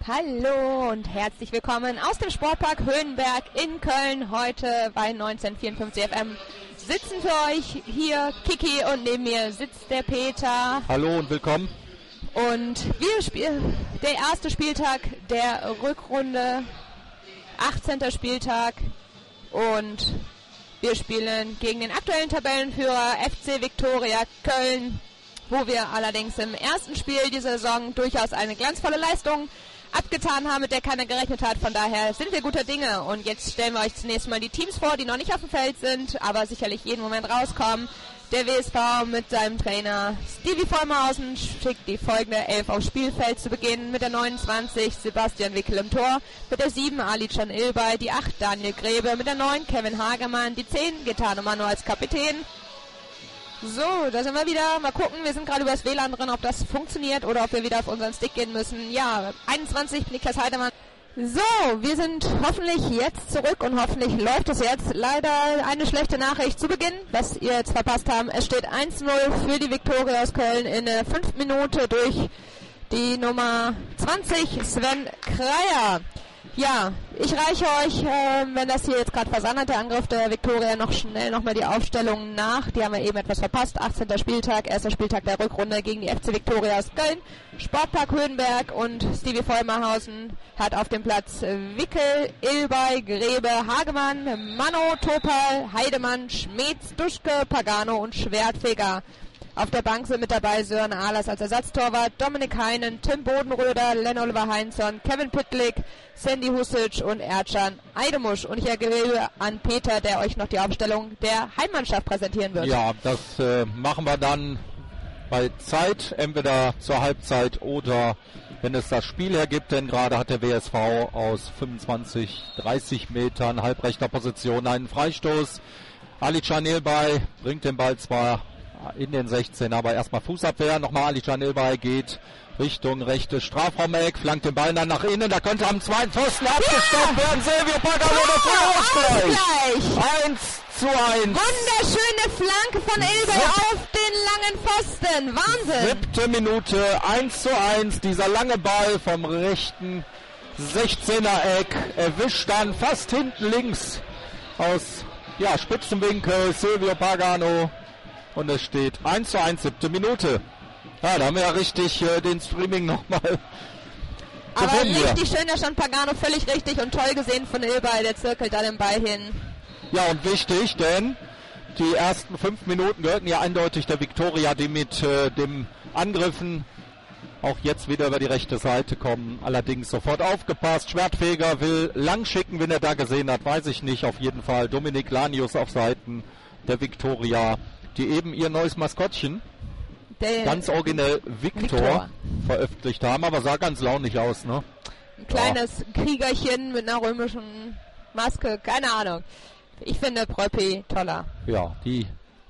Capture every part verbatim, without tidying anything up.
Hallo und herzlich willkommen aus dem Sportpark Höhenberg in Köln. Heute bei neunzehnhundertvierundfünfzig F M sitzen für euch hier Kiki und neben mir sitzt der Peter. Hallo und willkommen. Und wir spielen der erste Spieltag der Rückrunde, achtzehnter Spieltag, und wir spielen gegen den aktuellen Tabellenführer F C Viktoria Köln, wo wir allerdings im ersten Spiel dieser Saison durchaus eine glanzvolle Leistung abgetan haben, mit der keiner gerechnet hat. Von daher sind wir guter Dinge. Und jetzt stellen wir euch zunächst mal die Teams vor, die noch nicht auf dem Feld sind, aber sicherlich jeden Moment rauskommen. Der W S V mit seinem Trainer Stevie Vollmerhausen schickt die folgende Elf aufs Spielfeld zu Beginn. Mit der neunundzwanzig Sebastian Wickel im Tor, mit der sieben Ali Can Ilbay, die acht Daniel Grebe, mit der neun Kevin Hagemann, die zehn Gaetano Mano als Kapitän. So, da sind wir wieder. Mal gucken, wir sind gerade über das W L A N drin, ob das funktioniert oder ob wir wieder auf unseren Stick gehen müssen. Ja, einundzwanzig, Niklas Heidemann. So, wir sind hoffentlich jetzt zurück und hoffentlich läuft es jetzt. Leider eine schlechte Nachricht zu Beginn, was ihr jetzt verpasst haben. Es steht eins null für die Viktoria aus Köln in der fünften Minute durch die Nummer zwanzig, Sven Kreier. Ja, ich reiche euch, äh, wenn das hier jetzt gerade versandet, der Angriff der Viktoria, noch schnell nochmal die Aufstellung nach. Die haben wir eben etwas verpasst. achtzehnter Spieltag, erster Spieltag der Rückrunde gegen die F C Viktoria aus Köln. Sportpark Höhenberg, und Stevie Vollmerhausen hat auf dem Platz Wickel, Ilbay, Grebe, Hagemann, Mano, Topal, Heidemann, Schmeetz, Duschke, Pagano und Schwertfeger. Auf der Bank sind mit dabei Sören Ahlers als Ersatztorwart, Dominik Heinen, Tim Bodenröder, Len Oliver Heinzson, Kevin Pittlik, Sandy Husic und Ercan Eidemusch. Und ich ergebe an Peter, der euch noch die Aufstellung der Heimmannschaft präsentieren wird. Ja, das äh, machen wir dann bei Zeit, entweder zur Halbzeit oder wenn es das Spiel hergibt, denn gerade hat der W S V aus fünfundzwanzig, dreißig Metern halbrechter Position einen Freistoß. Ali Can Ilbay bringt den Ball zwar in den sechzehn, aber erstmal Fußabwehr. Nochmal Ali Can Ilbay geht Richtung rechtes Strafraumeck, flankt den Ball dann nach innen. Da könnte am zweiten Pfosten ja abgestoppt werden. Silvio Pagano, der Ausgleich. eins zu eins. Wunderschöne Flanke von Ilbay Sieb- auf den langen Pfosten. Wahnsinn. Siebte Minute, eins zu eins. Dieser lange Ball vom rechten sechzehner Eck erwischt dann fast hinten links aus ja, Spitzenwinkel Silvio Pagano. Und es steht eins zu eins, siebte Minute. Ja, da haben wir ja richtig äh, den Streaming nochmal. Aber richtig schön, da stand Pagano völlig richtig und toll gesehen von Ilbay, der zirkelt da den Ball hin. Ja, und wichtig, denn die ersten fünf Minuten gehörten ja eindeutig der Viktoria, die mit äh, dem Angriffen auch jetzt wieder über die rechte Seite kommen. Allerdings sofort aufgepasst. Schwertfeger will lang schicken, wenn er da gesehen hat, weiß ich nicht. Auf jeden Fall Dominik Lanius auf Seiten der Viktoria, die eben ihr neues Maskottchen, der ganz originell Viktor, Viktor, veröffentlicht haben, aber sah ganz launig aus, ne? Ein kleines ja. Kriegerchen mit einer römischen Maske, keine Ahnung. Ich finde Pröppi toller. Ja, die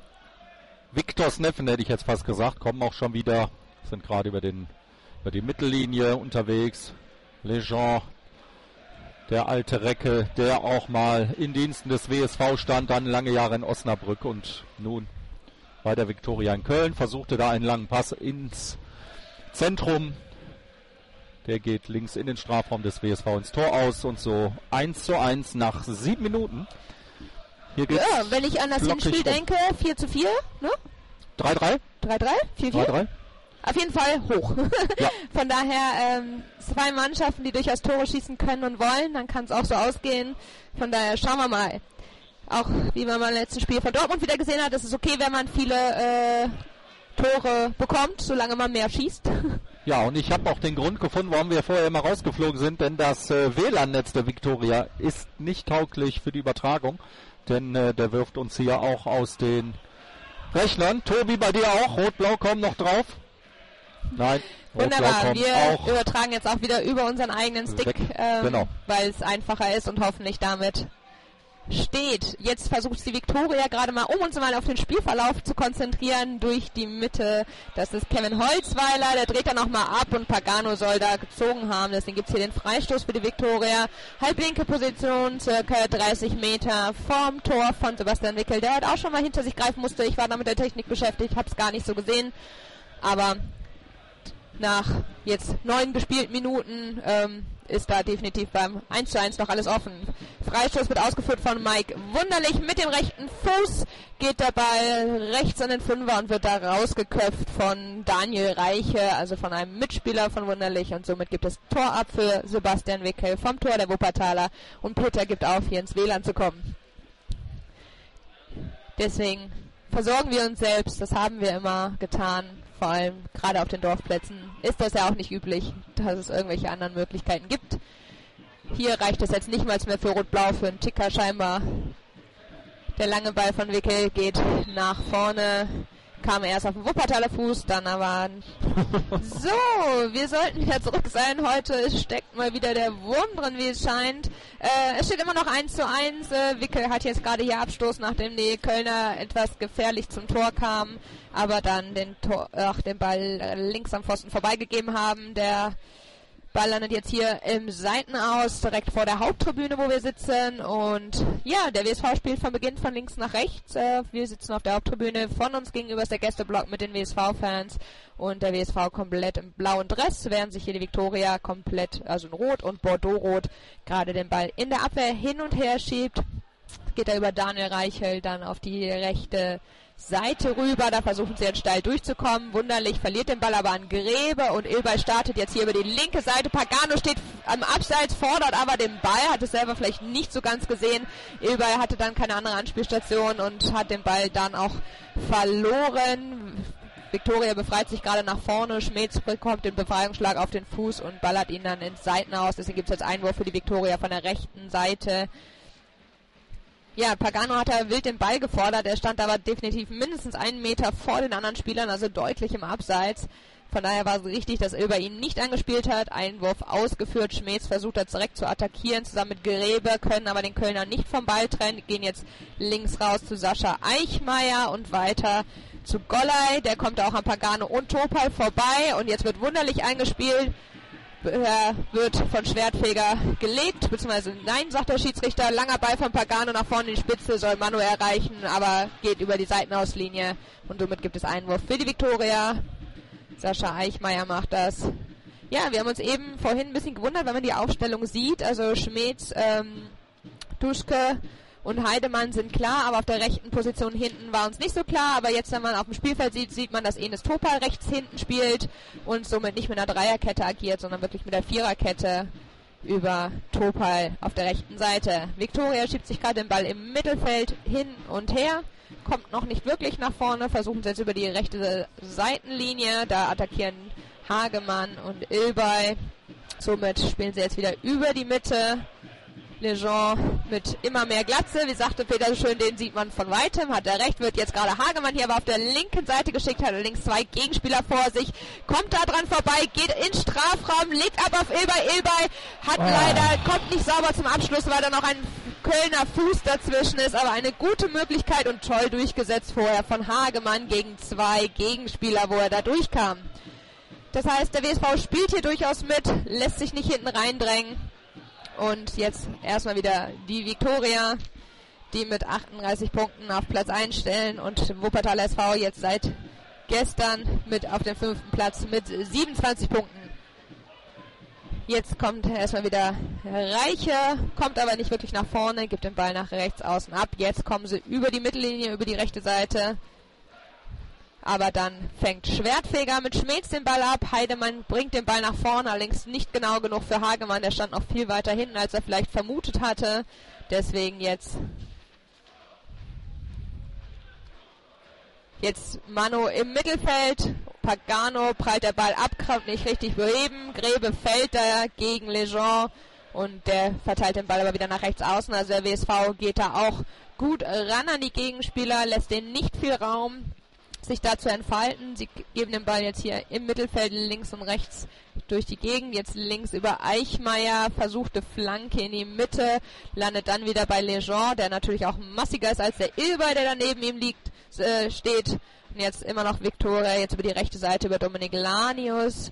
Viktors Neffen, hätte ich jetzt fast gesagt, kommen auch schon wieder, sind gerade über den über die Mittellinie unterwegs. Legend, der alte Recke, der auch mal in Diensten des W S V stand, dann lange Jahre in Osnabrück und nun bei der Viktoria in Köln, versuchte da einen langen Pass ins Zentrum. Der geht links in den Strafraum des W S V ins Tor aus und so eins zu eins nach sieben Minuten. Hier geht's ja, wenn ich an das Hinspiel denke, vier zu vier, ne? drei drei? drei drei? vier vier? drei drei? Auf jeden Fall hoch. Ja. Von daher ähm, zwei Mannschaften, die durchaus Tore schießen können und wollen, dann kann es auch so ausgehen. Von daher schauen wir mal. Auch wie man beim letzten Spiel von Dortmund wieder gesehen hat, ist es okay, wenn man viele äh, Tore bekommt, solange man mehr schießt. Ja, und ich habe auch den Grund gefunden, warum wir vorher immer rausgeflogen sind, denn das äh, W L A N-Netz der Viktoria ist nicht tauglich für die Übertragung, denn äh, der wirft uns hier auch aus den Rechnern. Tobi, bei dir auch? Rot-Blau kommen noch drauf? Nein. Wunderbar, wir auch übertragen jetzt auch wieder über unseren eigenen Stick, ähm, genau. weil es einfacher ist und hoffentlich damit steht. Jetzt versucht die Viktoria gerade mal, um uns mal auf den Spielverlauf zu konzentrieren, durch die Mitte. Das ist Kevin Holzweiler, der dreht dann nochmal ab und Pagano soll da gezogen haben. Deswegen gibt es hier den Freistoß für die Viktoria. Halblinke Position, circa dreißig Meter vorm Tor von Sebastian Wickel, der halt auch schon mal hinter sich greifen musste. Ich war da mit der Technik beschäftigt, hab's gar nicht so gesehen. Aber nach jetzt neun gespielten Minuten ähm, ist da definitiv beim eins zu eins noch alles offen. Freistoß wird ausgeführt von Mike Wunderlich mit dem rechten Fuß, geht der Ball rechts an den Fünfer und wird da rausgeköpft von Daniel Reiche, also von einem Mitspieler von Wunderlich, und somit gibt es Tor ab für Sebastian Wickel vom Tor der Wuppertaler und Peter gibt auf, hier ins W L A N zu kommen. Deswegen versorgen wir uns selbst, das haben wir immer getan. Vor allem gerade auf den Dorfplätzen ist das ja auch nicht üblich, dass es irgendwelche anderen Möglichkeiten gibt. Hier reicht es jetzt nicht mal mehr für Rot-Blau, für einen Ticker scheinbar. Der lange Ball von Wickel geht nach vorne, kam erst auf den Wuppertaler Fuß, dann aber... So, wir sollten wieder zurück sein. Heute steckt mal wieder der Wurm drin, wie es scheint. Äh, es steht immer noch eins zu eins. Äh, Wickel hat jetzt gerade hier Abstoß, nachdem die Kölner etwas gefährlich zum Tor kamen, aber dann den, Tor, ach, den Ball äh, links am Pfosten vorbeigegeben haben. Der Ball landet jetzt hier im Seitenaus, direkt vor der Haupttribüne, wo wir sitzen. Und ja, der W S V spielt von Beginn von links nach rechts. Äh, wir sitzen auf der Haupttribüne. Von uns gegenüber ist der Gästeblock mit den W S V-Fans. Und der W S V komplett im blauen Dress, während sich hier die Viktoria komplett, also in Rot und Bordeaux-Rot, gerade den Ball in der Abwehr hin und her schiebt. Geht er über Daniel Reichel dann auf die rechte Seite rüber, da versuchen sie jetzt steil durchzukommen. Wunderlich verliert den Ball aber an Grebe und Ilbay startet jetzt hier über die linke Seite. Pagano steht am Abseits, fordert aber den Ball, hat es selber vielleicht nicht so ganz gesehen. Ilbay hatte dann keine andere Anspielstation und hat den Ball dann auch verloren. Viktoria befreit sich gerade nach vorne, Schmetz bekommt den Befreiungsschlag auf den Fuß und ballert ihn dann ins Seitenaus. Deswegen gibt es jetzt Einwurf für die Viktoria von der rechten Seite. Ja, Pagano hat da wild den Ball gefordert, er stand aber definitiv mindestens einen Meter vor den anderen Spielern, also deutlich im Abseits. Von daher war es richtig, dass Ilbay ihn nicht angespielt hat. Einwurf ausgeführt, Schmetz versucht er direkt zu attackieren, zusammen mit Grebe, können aber den Kölner nicht vom Ball trennen, gehen jetzt links raus zu Sascha Eichmeier und weiter zu Golley, der kommt auch an Pagano und Topal vorbei und jetzt wird Wunderlich eingespielt. Er wird von Schwertfeger gelegt, beziehungsweise nein, sagt der Schiedsrichter. Langer Ball von Pagano nach vorne in die Spitze, soll Manu erreichen, aber geht über die Seitenauslinie und somit gibt es Einwurf für die Viktoria. Sascha Eichmeier macht das. Ja, wir haben uns eben vorhin ein bisschen gewundert, wenn man die Aufstellung sieht. Also Schmetz, ähm, Duschke und Heidemann sind klar, aber auf der rechten Position hinten war uns nicht so klar. Aber jetzt, wenn man auf dem Spielfeld sieht, sieht man, dass Enes Topal rechts hinten spielt und somit nicht mit einer Dreierkette agiert, sondern wirklich mit der Viererkette über Topal auf der rechten Seite. Viktoria schiebt sich gerade den Ball im Mittelfeld hin und her, kommt noch nicht wirklich nach vorne, versuchen es jetzt über die rechte Seitenlinie. Da attackieren Hagemann und Ilbay. Somit spielen sie jetzt wieder über die Mitte. Lejean mit immer mehr Glatze, wie sagte Peter so schön, den sieht man von weitem, hat er recht, wird jetzt gerade Hagemann hier aber auf der linken Seite geschickt, hat allerdings zwei Gegenspieler vor sich, kommt da dran vorbei, geht in Strafraum, legt ab auf Ilbay, Ilbay hat oh. leider, kommt nicht sauber zum Abschluss, weil da noch ein Kölner Fuß dazwischen ist, aber eine gute Möglichkeit und toll durchgesetzt vorher von Hagemann gegen zwei Gegenspieler, wo er da durchkam. Das heißt, der W S V spielt hier durchaus mit, lässt sich nicht hinten reindrängen. Und jetzt erstmal wieder die Viktoria, die mit achtunddreißig Punkten auf Platz eins stellen und Wuppertal S V jetzt seit gestern mit auf dem fünften Platz mit siebenundzwanzig Punkten. Jetzt kommt erstmal wieder Reiche, kommt aber nicht wirklich nach vorne, gibt den Ball nach rechts außen ab. Jetzt kommen sie über die Mittellinie, über die rechte Seite. Aber dann fängt Schwertfeger mit Schmetz den Ball ab. Heidemann bringt den Ball nach vorne, allerdings nicht genau genug für Hagemann. Der stand noch viel weiter hinten, als er vielleicht vermutet hatte. Deswegen jetzt jetzt Manu im Mittelfeld. Pagano prallt der Ball ab, kann nicht richtig beheben. Grebe fällt da gegen Lejean und der verteilt den Ball aber wieder nach rechts außen. Also der W S V geht da auch gut ran an die Gegenspieler, lässt denen nicht viel Raum, sich da zu entfalten. Sie geben den Ball jetzt hier im Mittelfeld links und rechts durch die Gegend. Jetzt links über Eichmeier, versuchte Flanke in die Mitte, landet dann wieder bei Lejean, der natürlich auch massiger ist als der Ilbay, der daneben ihm liegt, äh, steht. Und jetzt immer noch Viktoria, jetzt über die rechte Seite über Dominik Lanius.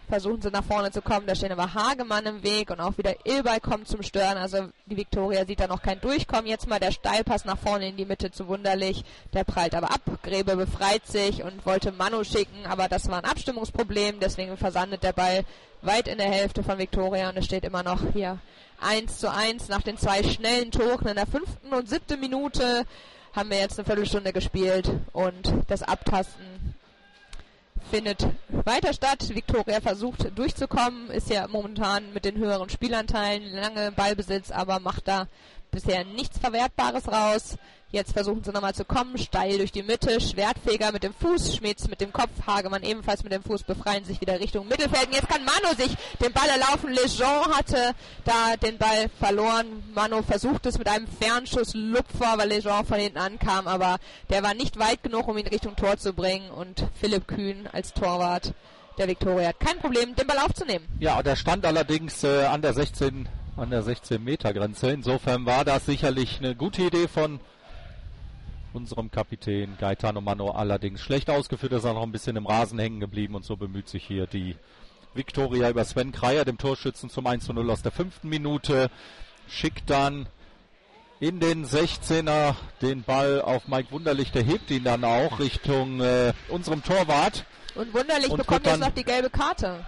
versuchen sie nach vorne zu kommen, da stehen aber Hagemann im Weg und auch wieder Ilbay kommt zum Stören, also die Viktoria sieht da noch kein Durchkommen. Jetzt mal der Steilpass nach vorne in die Mitte zu Wunderlich, der prallt aber ab, Grebe befreit sich und wollte Manu schicken, aber das war ein Abstimmungsproblem, deswegen versandet der Ball weit in der Hälfte von Viktoria und es steht immer noch hier eins zu eins nach den zwei schnellen Toren in der fünften und siebten Minute haben wir jetzt eine Viertelstunde gespielt und das Abtasten findet weiter statt. Viktoria versucht durchzukommen, ist ja momentan mit den höheren Spielanteilen, lange Ballbesitz, aber macht da bisher nichts Verwertbares raus. Jetzt versuchen sie nochmal zu kommen, steil durch die Mitte, Schwertfeger mit dem Fuß, Schmitz mit dem Kopf, Hagemann ebenfalls mit dem Fuß, befreien sich wieder Richtung Mittelfeld. Und jetzt kann Manu sich den Ball erlaufen. Lejean hatte da den Ball verloren. Manu versucht es mit einem Fernschuss Lupfer, weil Lejean von hinten ankam, aber der war nicht weit genug, um ihn Richtung Tor zu bringen. Und Philipp Kühn als Torwart der Viktoria hat kein Problem, den Ball aufzunehmen. Ja, der stand allerdings äh, an der sechzehn an der sechzehn Meter Grenze. Insofern war das sicherlich eine gute Idee von unserem Kapitän Gaetano Manu, allerdings schlecht ausgeführt, ist er noch ein bisschen im Rasen hängen geblieben und so bemüht sich hier die Viktoria über Sven Kreier, dem Torschützen, zum eins zu null aus der fünften Minute. Schickt dann in den sechzehner den Ball auf Mike Wunderlich, der hebt ihn dann auch Richtung äh, unserem Torwart. Und Wunderlich und bekommt jetzt noch die gelbe Karte.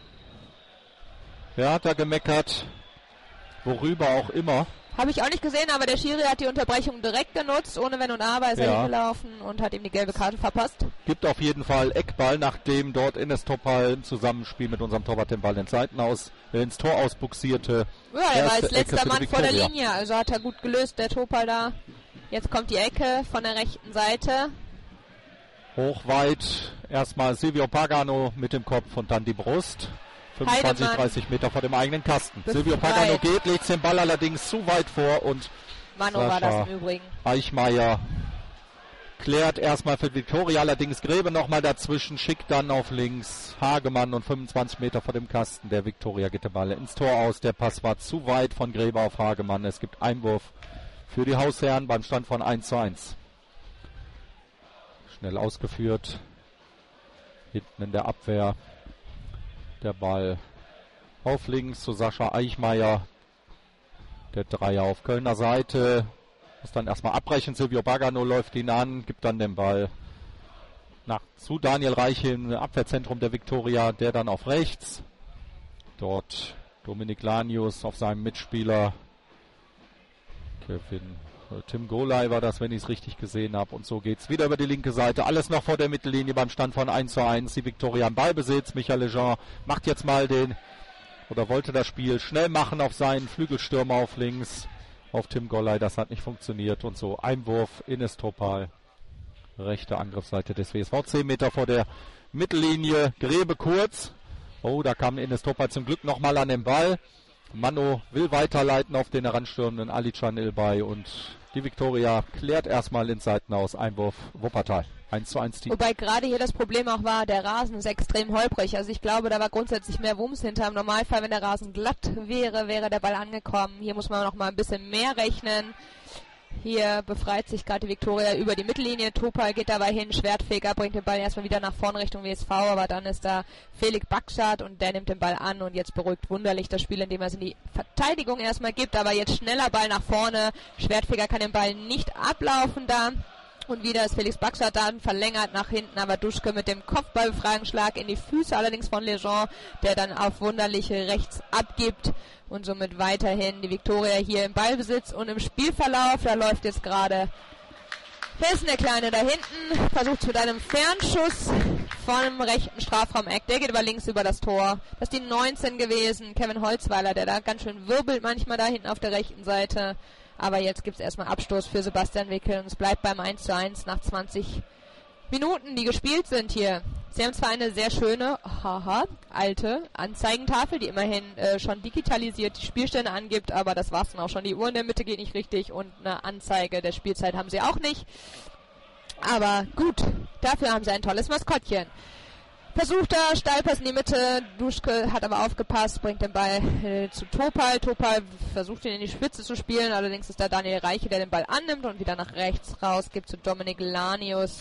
Wer hat da gemeckert? Worüber auch immer. Habe ich auch nicht gesehen, aber der Schiri hat die Unterbrechung direkt genutzt, ohne Wenn und Aber ist er ja. hingelaufen und hat ihm die gelbe Karte verpasst. Gibt auf jeden Fall Eckball, nachdem dort Enes Topal im Zusammenspiel mit unserem Torwart den Ball ins Seitenaus, äh, ins Tor ausbuxierte. Ja, er war als letzter Mann vor der Viktoria. Linie, also hat er gut gelöst, der Topal da. Jetzt kommt die Ecke von der rechten Seite. Hochweit erstmal Silvio Pagano mit dem Kopf und dann die Brust. fünfundzwanzig, Heidemann dreißig Meter vor dem eigenen Kasten. befreit. Silvio Pagano geht, legt den Ball allerdings zu weit vor und Manu war das im Übrigen. Eichmeier klärt erstmal für Viktoria, allerdings Grebe nochmal dazwischen, schickt dann auf links Hagemann und fünfundzwanzig Meter vor dem Kasten. Der Viktoria geht der Ball ins Tor aus. Der Pass war zu weit von Grebe auf Hagemann. Es gibt Einwurf für die Hausherren beim Stand von eins zu eins. Schnell ausgeführt. Hinten in der Abwehr. Der Ball auf links zu Sascha Eichmeier. Der Dreier auf Kölner Seite. Muss dann erstmal abbrechen. Silvio Pagano läuft ihn an, gibt dann den Ball nach zu Daniel Reiche im Abwehrzentrum der Viktoria. Der dann auf rechts. Dort Dominik Lanius auf seinem Mitspieler. Kevin Tim Golay war das, wenn ich es richtig gesehen habe. Und so geht's wieder über die linke Seite. Alles noch vor der Mittellinie beim Stand von eins zu eins. Die Viktoria im Ballbesitz. Michael Lejean macht jetzt mal den, oder wollte das Spiel schnell machen auf seinen Flügelstürmer auf links. Auf Tim Golay. Das hat nicht funktioniert. Und so Einwurf, Enes Topal. Rechte Angriffsseite des W S V. zehn Meter vor der Mittellinie. Grebe kurz. Oh, da kam Enes Topal zum Glück nochmal an den Ball. Manu will weiterleiten auf den heranstürmenden Alican Ilbay und die Viktoria klärt erstmal ins Seitenaus. Einwurf Wuppertal. eins zu eins Team. Wobei gerade hier das Problem auch war, der Rasen ist extrem holprig. Also ich glaube, da war grundsätzlich mehr Wumms hinter. Im Normalfall, wenn der Rasen glatt wäre, wäre der Ball angekommen. Hier muss man noch mal ein bisschen mehr rechnen. Hier befreit sich gerade die Viktoria über die Mittellinie. Topal geht dabei hin. Schwertfeger bringt den Ball erstmal wieder nach vorne Richtung W S V. Aber dann ist da Felix Bakschat und der nimmt den Ball an. Und jetzt beruhigt Wunderlich das Spiel, indem er es in die Verteidigung erstmal gibt. Aber jetzt schneller Ball nach vorne. Schwertfeger kann den Ball nicht ablaufen da. Und wieder ist Felix Bakschat dann verlängert nach hinten, aber Duschke mit dem Kopfballbefreiungsschlag in die Füße, allerdings von Lejean, der dann auf Wunderliche rechts abgibt und somit weiterhin die Viktoria hier im Ballbesitz und im Spielverlauf. Da läuft jetzt gerade, wer ist denn der Kleine da hinten? Versucht mit einem Fernschuss von dem rechten Strafraum-Eck. Der geht aber links über das Tor. Das ist die neunzehn gewesen, Kevin Holzweiler, der da ganz schön wirbelt manchmal da hinten auf der rechten Seite. Aber jetzt gibt es erstmal Abstoß für Sebastian Wickel und es bleibt beim eins zu eins nach zwanzig Minuten, die gespielt sind hier. Sie haben zwar eine sehr schöne, haha, alte Anzeigentafel, die immerhin äh, schon digitalisiert die Spielstände angibt, aber das war's dann auch schon. Die Uhr in der Mitte geht nicht richtig und eine Anzeige der Spielzeit haben sie auch nicht. Aber gut, dafür haben sie ein tolles Maskottchen. Versucht er, Steilpass in die Mitte, Duschke hat aber aufgepasst, bringt den Ball äh, zu Topal. Topal versucht ihn in die Spitze zu spielen, allerdings ist da Daniel Reiche, der den Ball annimmt und wieder nach rechts raus gibt zu Dominik Lanius.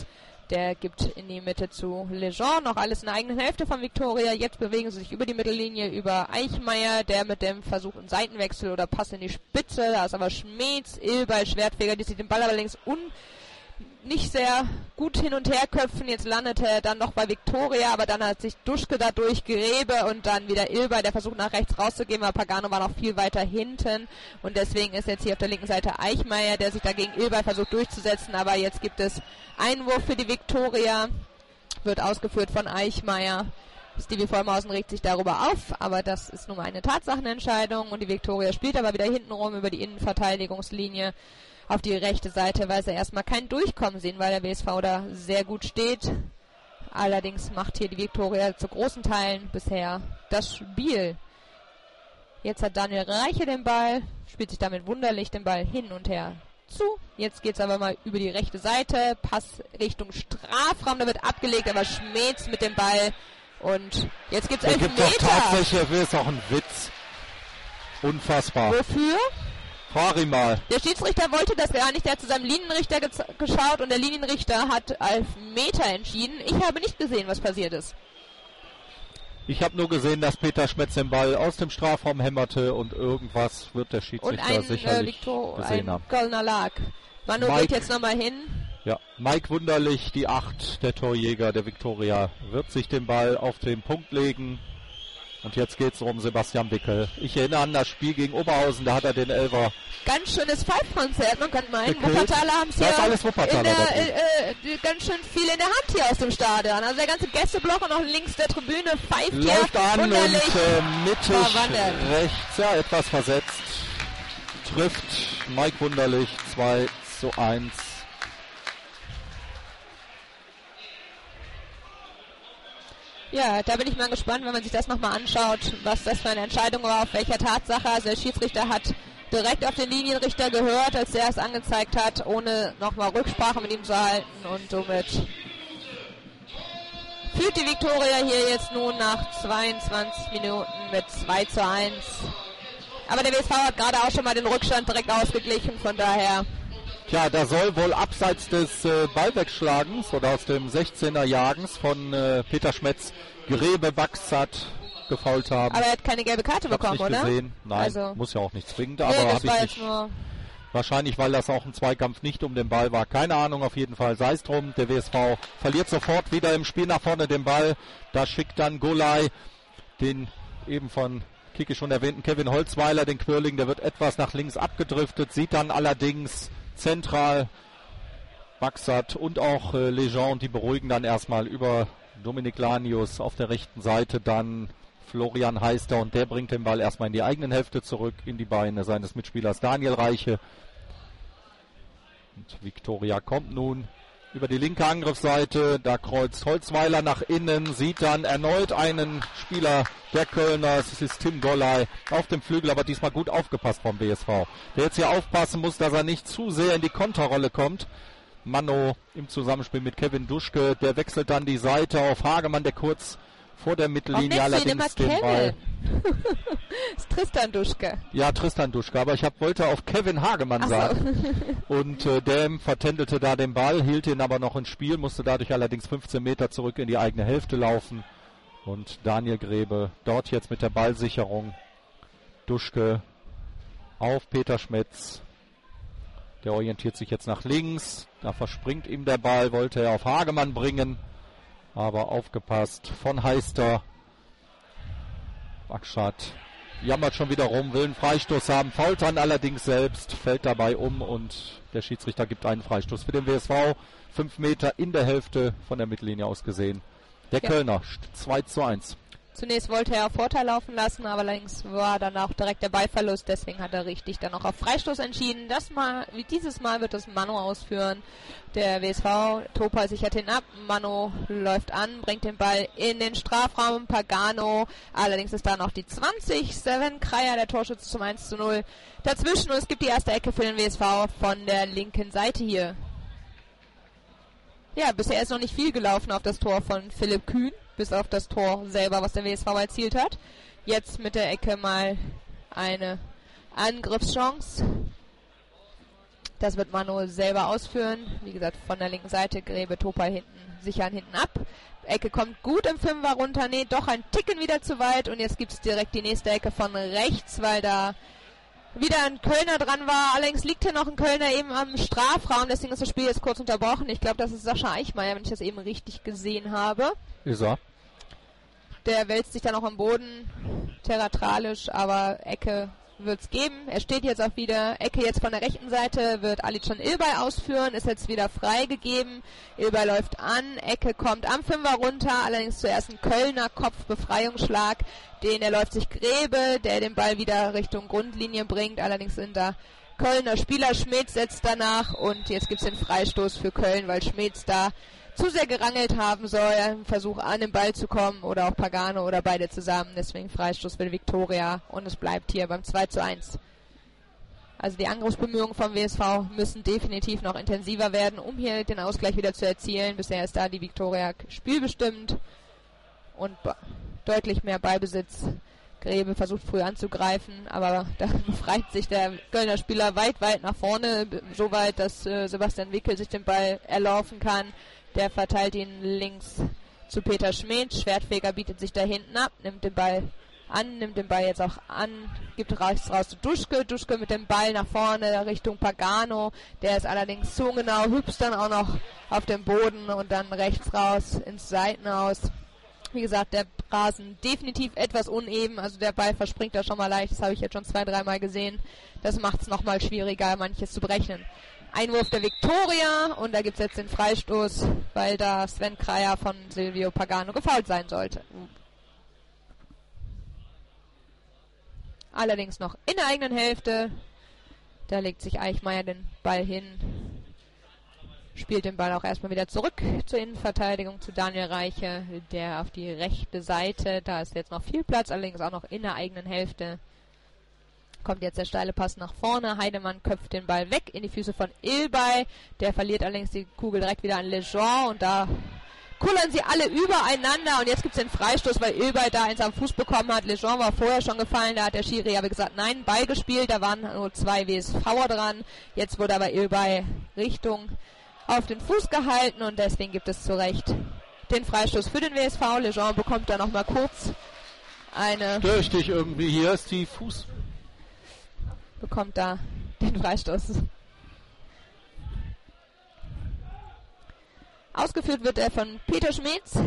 Der gibt in die Mitte zu Lejean, noch alles in der eigenen Hälfte von Viktoria. Jetzt bewegen sie sich über die Mittellinie über Eichmeier, der mit dem Versuch einen Seitenwechsel oder Pass in die Spitze. Da ist aber Schmetz, Ilbay, Schwertfeger, die sich den Ball allerdings un nicht sehr gut hin und her köpfen. Jetzt landete er dann noch bei Viktoria, aber dann hat sich Duschke dadurch, Grebe und dann wieder Ilbay, der versucht nach rechts rauszugehen, weil Pagano war noch viel weiter hinten und deswegen ist jetzt hier auf der linken Seite Eichmeier, der sich dagegen Ilbay versucht durchzusetzen, aber jetzt gibt es Einwurf für die Viktoria, wird ausgeführt von Eichmeier. Stevie Vollmausen regt sich darüber auf, aber das ist nun mal eine Tatsachenentscheidung und die Viktoria spielt aber wieder hintenrum über die Innenverteidigungslinie auf die rechte Seite, weil sie erstmal kein Durchkommen sehen, weil der W S V da sehr gut steht. Allerdings macht hier die Viktoria zu großen Teilen bisher das Spiel. Jetzt hat Daniel Reiche den Ball, spielt sich damit wunderlich den Ball hin und her zu. Jetzt geht es aber mal über die rechte Seite, Pass Richtung Strafraum, da wird abgelegt, aber Schmetz mit dem Ball und jetzt gibt es elf Meter. Tatsächlich ist auch ein Witz. Unfassbar. Wofür? Fahr ihn mal. Der Schiedsrichter wollte das gar nicht, der hat zu seinem Linienrichter ge- geschaut und der Linienrichter hat Elfmeter entschieden. Ich habe nicht gesehen, was passiert ist. Ich habe nur gesehen, dass Peter Schmetz den Ball aus dem Strafraum hämmerte und irgendwas wird der Schiedsrichter und ein, sicherlich äh, Victor, gesehen ein haben. Kölner Lag. Manu Mike, geht jetzt nochmal hin. Ja, Mike Wunderlich, die acht, der Torjäger der Viktoria, wird sich den Ball auf den Punkt legen. Und jetzt geht es um Sebastian Wickel. Ich erinnere an das Spiel gegen Oberhausen, da hat er den Elfer. Ganz schönes Pfeifkonzert, man könnte meinen. Gekillt. Wuppertaler haben es Da ist alles hier Wuppertaler in der, dabei. äh, äh, ganz schön viel in der Hand hier aus dem Stadion. Also der ganze Gästeblock und auch links der Tribüne pfeift hier. Läuft an und wunderlich. äh, mittig verwandelt. rechts, ja, etwas versetzt. Trifft Mike Wunderlich zwei zu eins. Ja, da bin ich mal gespannt, wenn man sich das nochmal anschaut, was das für eine Entscheidung war, auf welcher Tatsache. Also der Schiedsrichter hat direkt auf den Linienrichter gehört, als er es angezeigt hat, ohne nochmal Rücksprache mit ihm zu halten. Und somit führt die Viktoria hier jetzt nun nach zweiundzwanzig Minuten mit zwei zu eins. Aber der W S V hat gerade auch schon mal den Rückstand direkt ausgeglichen, von daher... Tja, da soll wohl abseits des äh, Ballwegschlagens oder aus dem sechzehner Jagens von äh, Peter Schmetz Grebe Baxat gefault haben. Aber er hat keine gelbe Karte Hab's bekommen, nicht oder? gesehen. Nein, also, muss ja auch nicht zwingend, nee, aber das habe war ich jetzt nicht. nur Wahrscheinlich, weil das auch ein Zweikampf nicht um den Ball war. Keine Ahnung, auf jeden Fall sei es drum. Der W S V verliert sofort wieder im Spiel nach vorne den Ball. Da schickt dann Golay den eben von Kiki schon erwähnten Kevin Holzweiler, den Quirling, der wird etwas nach links abgedriftet, sieht dann allerdings zentral Baxat und auch äh, Lejean, die beruhigen dann erstmal über Dominik Lanius auf der rechten Seite, dann Florian Heister und der bringt den Ball erstmal in die eigenen Hälfte zurück, in die Beine seines Mitspielers Daniel Reiche. Und Viktoria kommt nun über die linke Angriffsseite, da kreuzt Holzweiler nach innen, sieht dann erneut einen Spieler der Kölner, es ist Tim Golay auf dem Flügel, aber diesmal gut aufgepasst vom B S V. Der jetzt hier aufpassen muss, dass er nicht zu sehr in die Konterrolle kommt. Mano im Zusammenspiel mit Kevin Duschke, der wechselt dann die Seite auf Hagemann, der kurz vor der Mittellinie allerdings den Kevin. Ball. Das ist Tristan Duschke. Ja, Tristan Duschke, aber ich hab, wollte auf Kevin Hagemann Ach so. sagen. Und äh, der vertändelte da den Ball, hielt ihn aber noch ins Spiel, musste dadurch allerdings fünfzehn Meter zurück in die eigene Hälfte laufen. Und Daniel Grebe dort jetzt mit der Ballsicherung. Duschke auf Peter Schmetz. Der orientiert sich jetzt nach links. Da verspringt ihm der Ball, wollte er auf Hagemann bringen. Aber aufgepasst von Heister. Baxat jammert schon wieder rum, will einen Freistoß haben, fault dann allerdings selbst, fällt dabei um und der Schiedsrichter gibt einen Freistoß für den W S V. Fünf Meter in der Hälfte von der Mittellinie aus gesehen. Der ja. Kölner zwei zu eins. Zunächst wollte er auf Vorteil laufen lassen, aber allerdings war dann auch direkt der Ballverlust, deswegen hat er richtig dann auch auf Freistoß entschieden. Das mal, wie dieses Mal wird das Mano ausführen. Der W S V, Topa sichert ihn ab, Mano läuft an, bringt den Ball in den Strafraum, Pagano, allerdings ist da noch die zwanzig, Seven Kreier, der Torschütze zum eins zu null dazwischen und es gibt die erste Ecke für den W S V von der linken Seite hier. Ja, bisher ist noch nicht viel gelaufen auf das Tor von Philipp Kühn, bis auf das Tor selber, was der W S V erzielt hat. Jetzt mit der Ecke mal eine Angriffschance. Das wird Manu selber ausführen. Wie gesagt, von der linken Seite, Grebe, Topal hinten, sichern hinten ab. Ecke kommt gut im Fünfer runter. Nee, doch ein Ticken wieder zu weit. Und jetzt gibt es direkt die nächste Ecke von rechts, weil da wieder ein Kölner dran war. Allerdings liegt hier noch ein Kölner eben am Strafraum. Deswegen ist das Spiel jetzt kurz unterbrochen. Ich glaube, das ist Sascha Eichmeier, wenn ich das eben richtig gesehen habe. Ist er. Der wälzt sich dann auch am Boden. Theatralisch, aber Ecke wird's geben. Er steht jetzt auch wieder. Ecke jetzt von der rechten Seite wird Alican Ilbay ausführen. Ist jetzt wieder freigegeben. Ilbay läuft an. Ecke kommt am Fünfer runter. Allerdings zuerst ein Kölner Kopfbefreiungsschlag. Den er läuft sich Grebe, der den Ball wieder Richtung Grundlinie bringt. Allerdings sind da Kölner Spieler. Schmitz setzt danach. Und jetzt gibt's den Freistoß für Köln, weil Schmitz da zu sehr gerangelt haben soll, ein Versuch an den Ball zu kommen oder auch Pagano oder beide zusammen. Deswegen Freistoß für die Viktoria und es bleibt hier beim zwei zu eins. Also die Angriffsbemühungen vom W S V müssen definitiv noch intensiver werden, um hier den Ausgleich wieder zu erzielen. Bisher ist da die Viktoria spielbestimmt und be- deutlich mehr Ballbesitz. Grebe versucht früh anzugreifen, aber da befreit sich der Kölner Spieler weit, weit nach vorne, so weit, dass äh, Sebastian Wickel sich den Ball erlaufen kann. Der verteilt ihn links zu Peter Schmidt. Schwertfeger bietet sich da hinten ab, nimmt den Ball an, nimmt den Ball jetzt auch an, gibt rechts raus zu Duschke. Duschke mit dem Ball nach vorne Richtung Pagano. Der ist allerdings zu genau, hüpft dann auch noch auf den Boden und dann rechts raus ins Seitenhaus. Wie gesagt, der Rasen definitiv etwas uneben, also der Ball verspringt da schon mal leicht. Das habe ich jetzt schon zwei, dreimal gesehen. Das macht es nochmal schwieriger, manches zu berechnen. Einwurf der Viktoria und da gibt es jetzt den Freistoß, weil da Sven Kreier von Silvio Pagano gefoult sein sollte. Allerdings noch in der eigenen Hälfte. Da legt sich Eichmeier den Ball hin, spielt den Ball auch erstmal wieder zurück zur Innenverteidigung zu Daniel Reiche, der auf die rechte Seite, da ist jetzt noch viel Platz, allerdings auch noch in der eigenen Hälfte. Kommt jetzt der steile Pass nach vorne. Heidemann köpft den Ball weg in die Füße von Ilbay. Der verliert allerdings die Kugel direkt wieder an Lejean. Und da kullern sie alle übereinander. Und jetzt gibt es den Freistoß, weil Ilbay da eins am Fuß bekommen hat. Lejean war vorher schon gefallen. Da hat der Schiri aber gesagt, nein, Ball gespielt. Da waren nur zwei W S V'er dran. Jetzt wurde aber Ilbay Richtung auf den Fuß gehalten. Und deswegen gibt es zu Recht den Freistoß für den W S V. Lejean bekommt da nochmal kurz eine... Stör ich dich irgendwie? Hier ist die Fuß... bekommt da den Freistoß. Ausgeführt wird er von Peter Schmitz.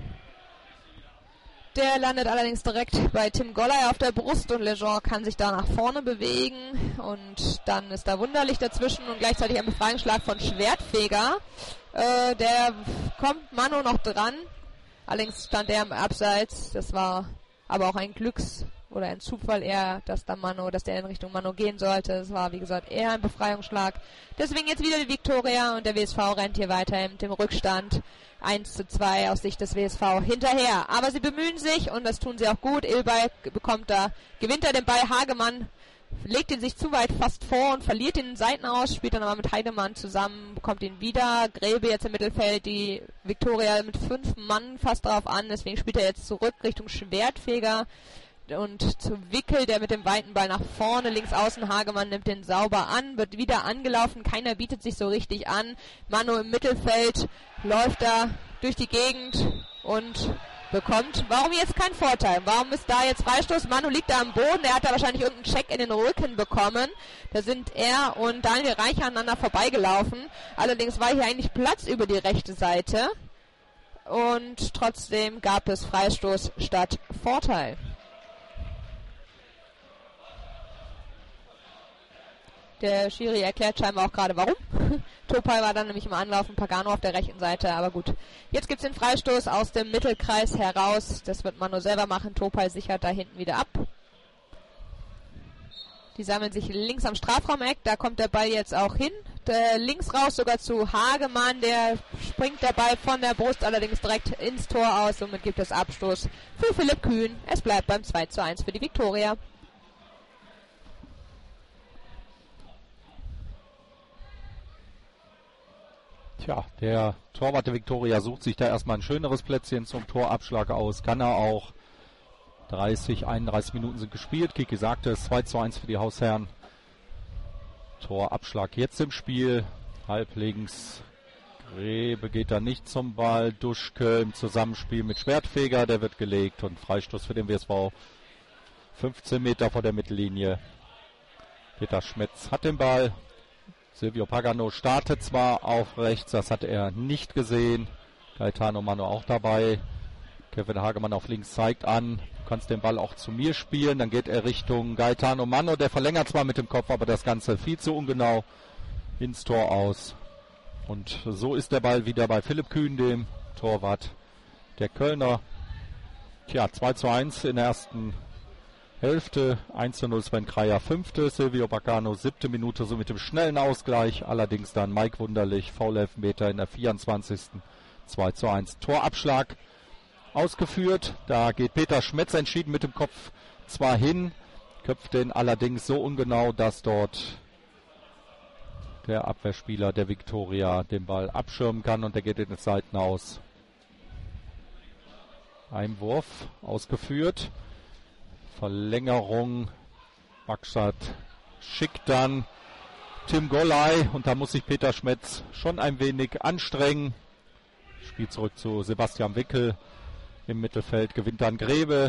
Der landet allerdings direkt bei Tim Golley auf der Brust und Lejean kann sich da nach vorne bewegen und dann ist da Wunderlich dazwischen und gleichzeitig ein Befreiungsschlag von Schwertfeger. Äh, der kommt Manu noch dran. Allerdings stand er im Abseits. Das war aber auch ein Glücks- oder ein Zufall eher, dass da Manu, dass der in Richtung Manu gehen sollte. Es war, wie gesagt, eher ein Befreiungsschlag. Deswegen jetzt wieder die Viktoria und der W S V rennt hier weiter mit dem Rückstand eins zu zwei aus Sicht des W S V hinterher. Aber sie bemühen sich und das tun sie auch gut. Ilbay bekommt da, gewinnt er den Ball. Hagemann legt ihn sich zu weit fast vor und verliert ihn in den Seiten aus, spielt dann aber mit Heidemann zusammen, bekommt ihn wieder. Grebe jetzt im Mittelfeld, die Viktoria mit fünf Mann fast drauf an, deswegen spielt er jetzt zurück Richtung Schwertfeger. Und zu Wickel, der mit dem weiten Ball nach vorne, links außen, Hagemann nimmt den sauber an, wird wieder angelaufen, keiner bietet sich so richtig an. Manu im Mittelfeld läuft da durch die Gegend und bekommt, warum jetzt kein Vorteil? Warum ist da jetzt Freistoß? Manu liegt da am Boden, er hat da wahrscheinlich irgendeinen Check in den Rücken bekommen. Da sind er und Daniel Reich aneinander vorbeigelaufen. Allerdings war hier eigentlich Platz über die rechte Seite und trotzdem gab es Freistoß statt Vorteil. Der Schiri erklärt scheinbar auch gerade warum. Topal war dann nämlich im Anlaufen, Pagano auf der rechten Seite, aber gut. Jetzt gibt es den Freistoß aus dem Mittelkreis heraus. Das wird Manu selber machen. Topal sichert da hinten wieder ab. Die sammeln sich links am Strafraumeck. Da kommt der Ball jetzt auch hin. Der links raus sogar zu Hagemann. Der springt der Ball von der Brust allerdings direkt ins Tor aus. Somit gibt es Abstoß für Philipp Kühn. Es bleibt beim zwei zu eins für die Viktoria. Tja, der Torwart der Viktoria sucht sich da erstmal ein schöneres Plätzchen zum Torabschlag aus. Kann er auch. dreißig, einunddreißig Minuten sind gespielt. Kiki sagte es, zwei zu eins für die Hausherren. Torabschlag jetzt im Spiel. Halblinks. Grebe geht da nicht zum Ball. Duschke im Zusammenspiel mit Schwertfeger. Der wird gelegt und Freistoß für den W S V. fünfzehn Meter vor der Mittellinie. Peter Schmetz hat den Ball. Silvio Pagano startet zwar auf rechts, das hat er nicht gesehen. Gaetano Mano auch dabei. Kevin Hagemann auf links zeigt an. Du kannst den Ball auch zu mir spielen. Dann geht er Richtung Gaetano Mano. Der verlängert zwar mit dem Kopf, aber das Ganze viel zu ungenau ins Tor aus. Und so ist der Ball wieder bei Philipp Kühn, dem Torwart der Kölner. Tja, zwei zu eins in der ersten Hälfte. eins zu null Sven Kreier, fünfte. Silvio Pagano, siebte Minute, so mit dem schnellen Ausgleich. Allerdings dann Mike Wunderlich, Foul-Elfmeter in der vierundzwanzigsten zwei zu eins. Torabschlag ausgeführt. Da geht Peter Schmetz entschieden mit dem Kopf zwar hin, köpft den allerdings so ungenau, dass dort der Abwehrspieler der Viktoria den Ball abschirmen kann und der geht in das Seitenaus. Einwurf ausgeführt. Verlängerung. Bakschat schickt dann Tim Golley und da muss sich Peter Schmetz schon ein wenig anstrengen. Spiel zurück zu Sebastian Wickel. Im Mittelfeld gewinnt dann Grebe.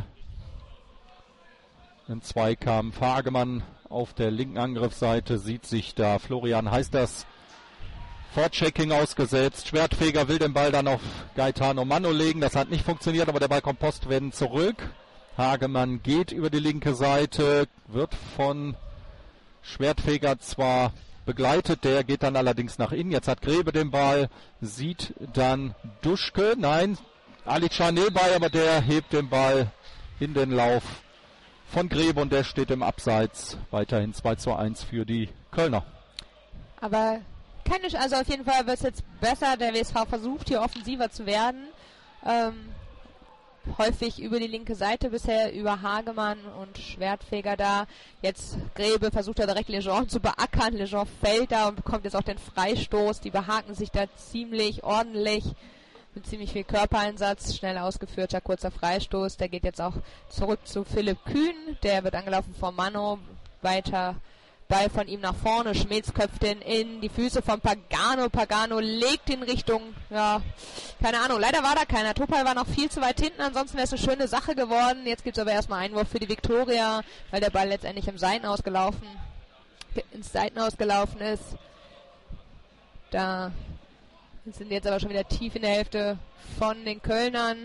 Ein Zweikampf. Hagemann auf der linken Angriffsseite sieht sich da Florian Heisters Vorchecking ausgesetzt. Schwertfeger will den Ball dann auf Gaetano Mano legen. Das hat nicht funktioniert, aber der Ball kommt postwendend zurück. Hagemann geht über die linke Seite, wird von Schwertfeger zwar begleitet, der geht dann allerdings nach innen. Jetzt hat Grebe den Ball, sieht dann Duschke, nein, Ali Canel bei, aber der hebt den Ball in den Lauf von Grebe und der steht im Abseits. Weiterhin zwei zu eins für die Kölner. Aber keine, also auf jeden Fall wird es jetzt besser. Der W S V versucht hier offensiver zu werden. Ähm, häufig über die linke Seite bisher, über Hagemann und Schwertfeger da. Jetzt Grebe versucht er direkt Lejean zu beackern. Lejean fällt da und bekommt jetzt auch den Freistoß. Die behaken sich da ziemlich ordentlich mit ziemlich viel Körpereinsatz. Schnell ausgeführter, kurzer Freistoß. Der geht jetzt auch zurück zu Philipp Kühn. Der wird angelaufen von Mano. Weiter Ball von ihm nach vorne. Schmetz köpft den in die Füße von Pagano. Pagano legt in Richtung, ja, keine Ahnung. Leider war da keiner. Topal war noch viel zu weit hinten. Ansonsten wäre es eine schöne Sache geworden. Jetzt gibt es aber erstmal Einwurf für die Viktoria, weil der Ball letztendlich im Seitenaus gelaufen, ins Seitenaus gelaufen ist. Da sind jetzt aber schon wieder tief in der Hälfte von den Kölnern,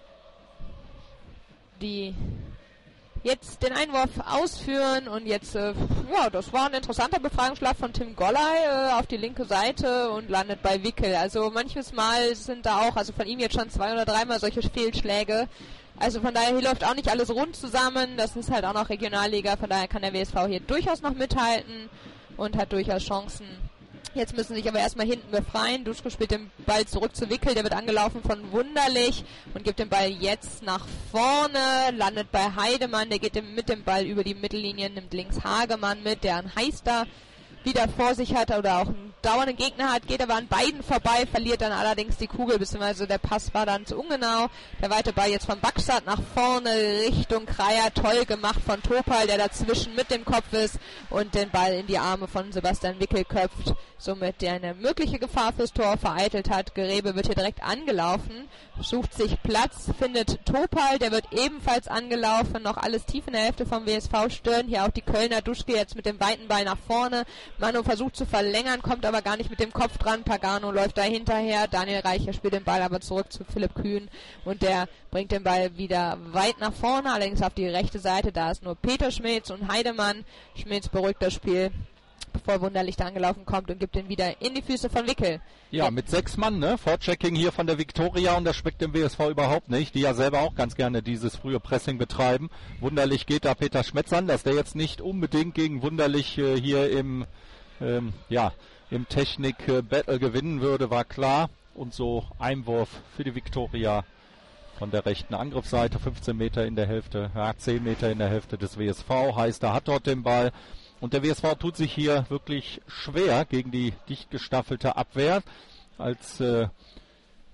die jetzt den Einwurf ausführen und jetzt, äh, ja, das war ein interessanter Befreiungsschlag von Tim Golley äh, auf die linke Seite und landet bei Wickel. Also manches Mal sind da auch, also von ihm jetzt schon zwei oder dreimal solche Fehlschläge. Also von daher, hier läuft auch nicht alles rund zusammen. Das ist halt auch noch Regionalliga, von daher kann der W S V hier durchaus noch mithalten und hat durchaus Chancen. Jetzt müssen sich aber erstmal hinten befreien. Duschko spielt den Ball zurück zu Wickel. Der wird angelaufen von Wunderlich und gibt den Ball jetzt nach vorne. Landet bei Heidemann. Der geht mit dem Ball über die Mittellinie, nimmt links Hagemann mit, der einen Heister wieder vor sich hat oder auch einen dauernden Gegner hat, geht aber an beiden vorbei, verliert dann allerdings die Kugel, beziehungsweise der Pass war dann zu ungenau. Der weite Ball jetzt von Bakschat nach vorne Richtung Kreier, toll gemacht von Topal, der dazwischen mit dem Kopf ist und den Ball in die Arme von Sebastian Wickel köpft, somit der eine mögliche Gefahr fürs Tor vereitelt hat. Grebe wird hier direkt angelaufen, sucht sich Platz, findet Topal, der wird ebenfalls angelaufen, noch alles tief in der Hälfte vom W S V, stören hier auch die Kölner. Duschke jetzt mit dem weiten Ball nach vorne, Mano versucht zu verlängern, kommt aber gar nicht mit dem Kopf dran. Pagano läuft da hinterher. Daniel Reicher spielt den Ball aber zurück zu Philipp Kühn und der bringt den Ball wieder weit nach vorne, allerdings auf die rechte Seite. Da ist nur Peter Schmetz und Heidemann. Schmetz beruhigt das Spiel, bevor Wunderlich da angelaufen kommt und gibt den wieder in die Füße von Wickel. Ja, mit sechs Mann, ne? Vorchecking hier von der Viktoria und das schmeckt dem W S V überhaupt nicht, die ja selber auch ganz gerne dieses frühe Pressing betreiben. Wunderlich geht da Peter Schmetz an, dass der jetzt nicht unbedingt gegen Wunderlich äh, hier im ähm, ja, im Technik-Battle gewinnen würde, war klar. Und so Einwurf für die Viktoria von der rechten Angriffsseite, fünfzehn Meter in der Hälfte, ja, zehn Meter in der Hälfte des W S V. Heißt, er hat dort den Ball. Und der W S V tut sich hier wirklich schwer gegen die dicht gestaffelte Abwehr. Als äh,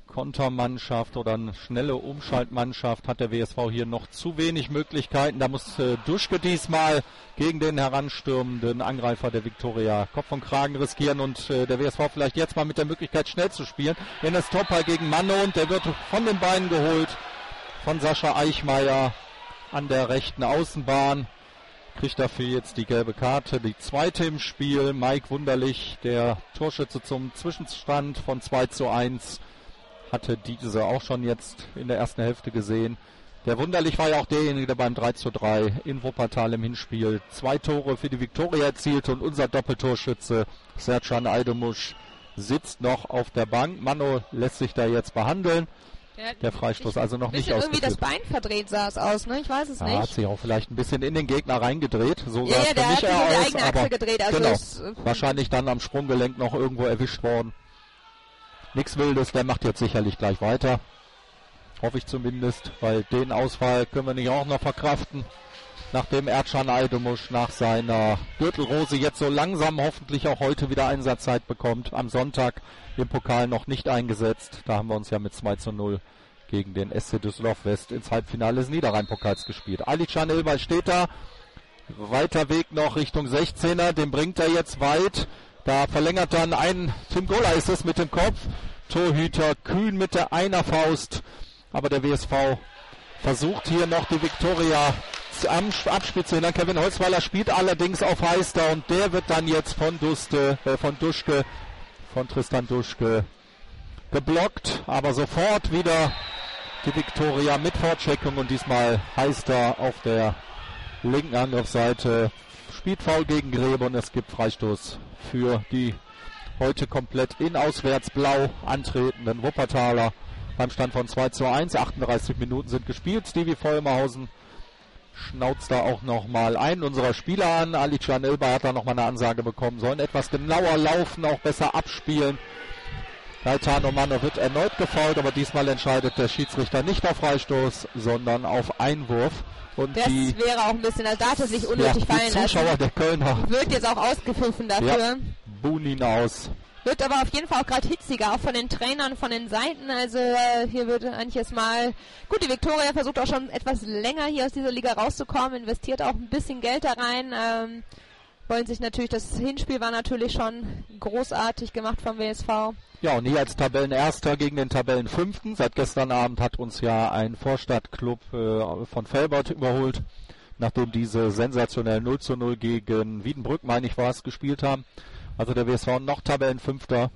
Kontermannschaft oder eine schnelle Umschaltmannschaft hat der W S V hier noch zu wenig Möglichkeiten. Da muss äh, Duschke diesmal gegen den heranstürmenden Angreifer der Viktoria Kopf und Kragen riskieren und äh, der W S V vielleicht jetzt mal mit der Möglichkeit schnell zu spielen. Enes Topal gegen Manno und der wird von den Beinen geholt von Sascha Eichmeier an der rechten Außenbahn. Kriegt dafür jetzt die gelbe Karte, die zweite im Spiel. Mike Wunderlich, der Torschütze zum Zwischenstand von zwei zu eins. Hatte diese auch schon jetzt in der ersten Hälfte gesehen. Der Wunderlich war ja auch derjenige, der beim drei zu drei in Wuppertal im Hinspiel zwei Tore für die Viktoria erzielte und unser Doppeltorschütze Sercan Aydomuş sitzt noch auf der Bank. Mano lässt sich da jetzt behandeln. Ja, der Freistoß also noch nicht ausgeführt. Irgendwie das Bein verdreht sah es aus, ne? Ich weiß es ja, nicht. Hat sich auch vielleicht ein bisschen in den Gegner reingedreht. So ja, sah ja, es für mich eher aus. Die eigene Achse gedreht, also genau, es, äh, wahrscheinlich dann am Sprunggelenk noch irgendwo erwischt worden. Nichts Wildes, der macht jetzt sicherlich gleich weiter. Hoffe ich zumindest, weil den Ausfall können wir nicht auch noch verkraften. Nachdem Ercan Aydomuş nach seiner Gürtelrose jetzt so langsam hoffentlich auch heute wieder Einsatzzeit bekommt. Am Sonntag im Pokal noch nicht eingesetzt. Da haben wir uns ja mit zwei zu null gegen den S C Düsseldorf West ins Halbfinale des Niederrhein-Pokals gespielt. Alican Ilbay steht da. Weiter Weg noch Richtung sechzehner. Den bringt er jetzt weit. Da verlängert dann ein Tim Gola ist es mit dem Kopf. Torhüter Kühn mit der Einerfaust. Aber der W S V versucht hier noch die Viktoria am Abspiel zu hindern. Kevin Holzweiler spielt allerdings auf Heister und der wird dann jetzt von Duste, äh, von Duschke, von Tristan Duschke geblockt. Aber sofort wieder die Viktoria mit Vorcheckung und diesmal Heister auf der linken Angriffsseite. Spielt Foul gegen Grebe und es gibt Freistoß für die heute komplett in Auswärts-Blau antretenden Wuppertaler beim Stand von zwei zu eins. achtunddreißig Minuten sind gespielt. Stevie Vollmerhausen schnauzt da auch nochmal einen unserer Spieler an. Alican Ilbay hat da nochmal eine Ansage bekommen. Sollen etwas genauer laufen, auch besser abspielen. Gaetano Manno wird erneut gefoult, aber diesmal entscheidet der Schiedsrichter nicht auf Freistoß, sondern auf Einwurf. Und das die, wäre auch ein bisschen, also da hat er sich unnötig ja, fallen die Zuschauer lassen. Der Kölner wird jetzt auch ausgepfiffen dafür. Ja, buhen ihn aus. Wird aber auf jeden Fall auch gerade hitziger, auch von den Trainern, von den Seiten. Also äh, hier wird eigentlich jetzt mal... Gut, die Viktoria versucht auch schon etwas länger hier aus dieser Liga rauszukommen, investiert auch ein bisschen Geld da rein. Ähm, wollen sich natürlich, das Hinspiel war natürlich schon großartig gemacht vom W S V. Ja, und hier als Tabellenerster gegen den Tabellenfünften. Seit gestern Abend hat uns ja ein Vorstadtclub äh, von Velbert überholt, nachdem diese sensationell null zu null gegen Wiedenbrück, meine ich war es, gespielt haben. Also der W S V noch Tabellenfünfter.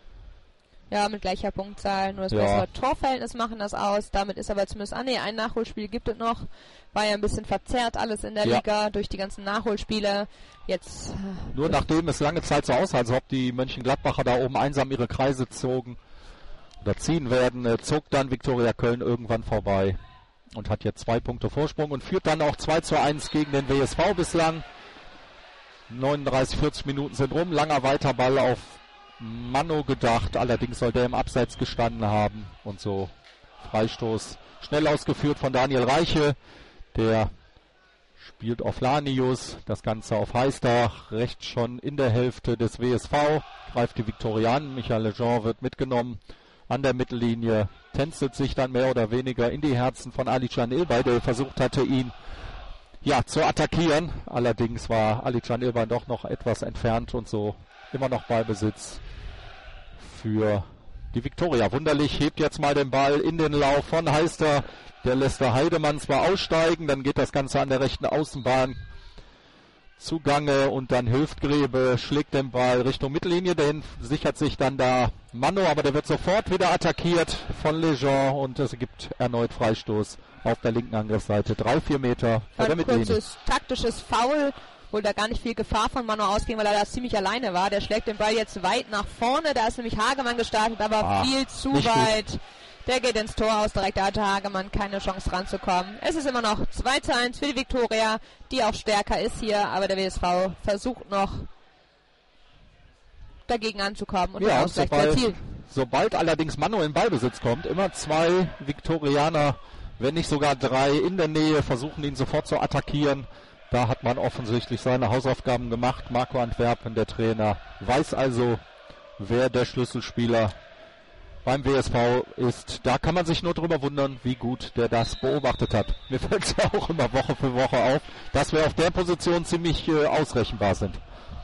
Ja, mit gleicher Punktzahl, nur das ja. bessere Torverhältnis machen das aus. Damit ist aber zumindest, ah nee, ein Nachholspiel gibt es noch. War ja ein bisschen verzerrt alles in der ja. Liga durch die ganzen Nachholspiele. Jetzt Nur nachdem es lange Zeit so aussah, als ob die Mönchengladbacher da oben einsam ihre Kreise zogen oder ziehen werden, äh, zog dann Viktoria Köln irgendwann vorbei und hat jetzt zwei Punkte Vorsprung und führt dann auch zwei zu eins gegen den W S V bislang. neununddreißig, vierzig Minuten sind rum, langer Weiterball auf Manno gedacht, allerdings soll der im Abseits gestanden haben und so Freistoß schnell ausgeführt von Daniel Reiche, der spielt auf Lanius, das Ganze auf Heister, rechts schon in der Hälfte des W S V, greift die Viktoria an, Michael Lejean wird mitgenommen an der Mittellinie, tänzelt sich dann mehr oder weniger in die Herzen von Alican Ilbay, der versucht hatte, ihn ja, zu attackieren. Allerdings war Alican Ilbay doch noch etwas entfernt und so immer noch Ballbesitz für die Viktoria. Wunderlich hebt jetzt mal den Ball in den Lauf von Heister. Der lässt der Heidemann zwar aussteigen, dann geht das Ganze an der rechten Außenbahn zugange und dann hilft Grebe, schlägt den Ball Richtung Mittellinie, den sichert sich dann da Manno, aber der wird sofort wieder attackiert von Lejean und es gibt erneut Freistoß auf der linken Angriffsseite. Drei, vier Meter vor der Mittellinie. Ein kurzes taktisches Foul, wo da gar nicht viel Gefahr von Manno ausging, weil er da ziemlich alleine war. Der schlägt den Ball jetzt weit nach vorne, da ist nämlich Hagemann gestartet, aber ah, viel zu weit. Gut. Der geht ins Tor aus, direkt da hatte Hagemann keine Chance ranzukommen. Es ist immer noch zwei zu eins für die Viktoria, die auch stärker ist hier, aber der W S V versucht noch dagegen anzukommen und ja, den Ausgleich zu erzielen. Sobald allerdings Manno in Ballbesitz kommt, immer zwei Viktorianer, wenn nicht sogar drei in der Nähe, versuchen ihn sofort zu attackieren. Da hat man offensichtlich seine Hausaufgaben gemacht. Marco Antwerpen, der Trainer, weiß also, wer der Schlüsselspieler beim W S V ist, da kann man sich nur drüber wundern, wie gut der das beobachtet hat. Mir fällt es ja auch immer Woche für Woche auf, dass wir auf der Position ziemlich äh, ausrechenbar sind.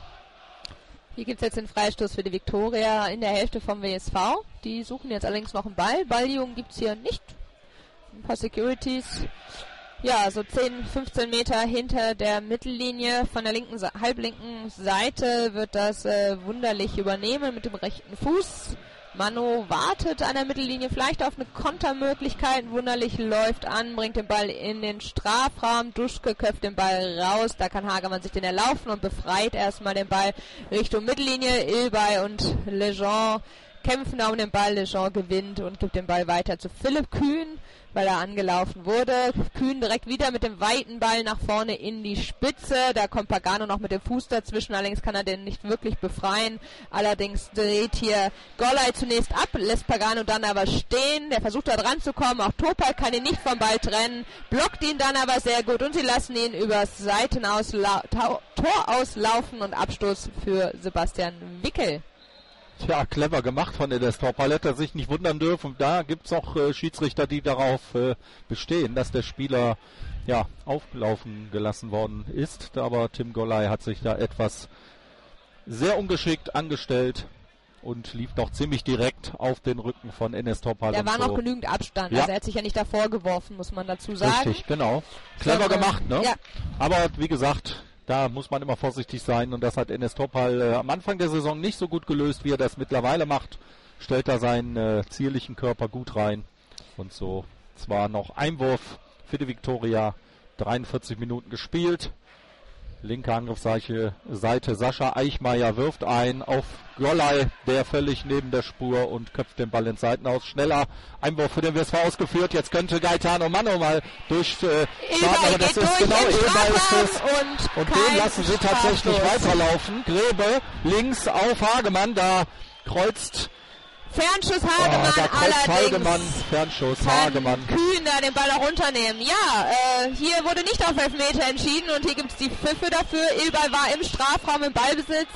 Hier gibt es jetzt den Freistoß für die Viktoria in der Hälfte vom W S V. Die suchen jetzt allerdings noch einen Ball. Balljungen gibt es hier nicht. Ein paar Securities. Ja, so zehn, fünfzehn Meter hinter der Mittellinie von der linken, halblinken Seite wird das äh, wunderlich übernehmen mit dem rechten Fuß. Manu wartet an der Mittellinie vielleicht auf eine Kontermöglichkeit. Wunderlich läuft an, bringt den Ball in den Strafraum. Duschke köpft den Ball raus. Da kann Hagemann sich den erlaufen und befreit erstmal den Ball Richtung Mittellinie. Ilbay und Lejean kämpfen da um den Ball. Lejean gewinnt und gibt den Ball weiter zu Philipp Kühn, weil er angelaufen wurde. Kühn direkt wieder mit dem weiten Ball nach vorne in die Spitze. Da kommt Pagano noch mit dem Fuß dazwischen. Allerdings kann er den nicht wirklich befreien. Allerdings dreht hier Gollay zunächst ab, lässt Pagano dann aber stehen. Der versucht da dran zu kommen. Auch Topal kann ihn nicht vom Ball trennen. Blockt ihn dann aber sehr gut und sie lassen ihn übers Seitenaus Tor auslaufen und Abstoß für Sebastian Wickel. Tja, clever gemacht von Enes Topal, hätte er sich nicht wundern dürfen. Da gibt es auch äh, Schiedsrichter, die darauf äh, bestehen, dass der Spieler ja auflaufen gelassen worden ist. Aber Tim Gollay hat sich da etwas sehr ungeschickt angestellt und lief doch ziemlich direkt auf den Rücken von Enes Topal. Da war so. noch genügend Abstand, Ja. also er hat sich ja nicht davor geworfen, muss man dazu sagen. Richtig, genau. Clever Sondern- gemacht, ne? Ja. Aber wie gesagt, da muss man immer vorsichtig sein und das hat Enes Topal äh, am Anfang der Saison nicht so gut gelöst, wie er das mittlerweile macht. Stellt da seinen äh, zierlichen Körper gut rein und so. Zwar noch Einwurf für die Viktoria, dreiundvierzig Minuten gespielt. Linke Angriffsseite Seite Sascha Eichmeier wirft ein auf Gollay, der völlig neben der Spur und köpft den Ball ins Seitenaus. Schneller Einwurf für den W S V ausgeführt. Jetzt könnte Gaetano Mano mal durch äh, starten, aber das ist genau Ilbay ist es. Und, Und kein den lassen sie tatsächlich Strafstoß. weiterlaufen. Grebe links auf Hagemann, da kreuzt, Fernschuss oh, Hagemann, da kreuzt Hagemann, allerdings Fernschuss kann Hagemann. Kühn da den Ball auch runternehmen. Ja, äh, hier wurde nicht auf Elfmeter entschieden und hier gibt es die Pfiffe dafür. Ilbay war im Strafraum im Ballbesitz,